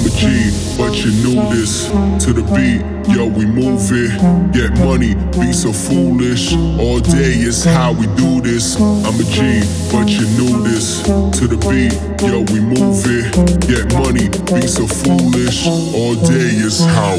I'm a G, but you knew this. To the beat, yo, we move it. Get money, be so foolish. All day is how we do this. I'm a G, but you knew this. To the beat, yo, we move it. Get money, be so foolish. All day is how.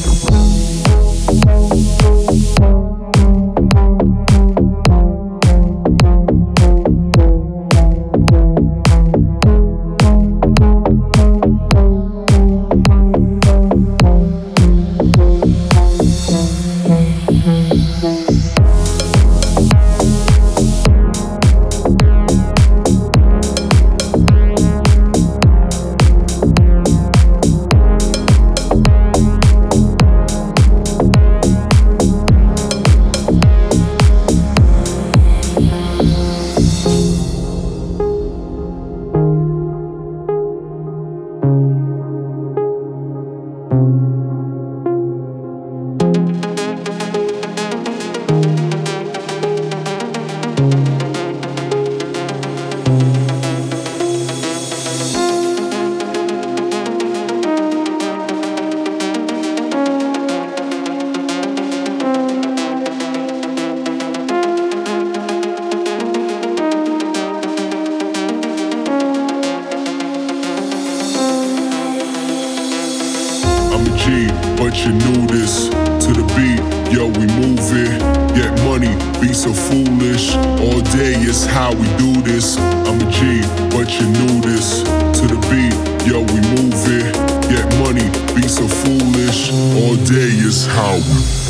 I'm a G, but you knew this. To the beat, yo, we move it. Get money, be so foolish. All day is how we do this. I'm a G, but you knew this. To the beat, yo, we move it. Get money, be so foolish. All day is how.